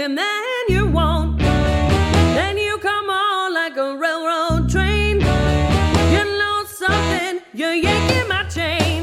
and then you won't. Then you come on like a railroad train. You know something, you're yanking my chain.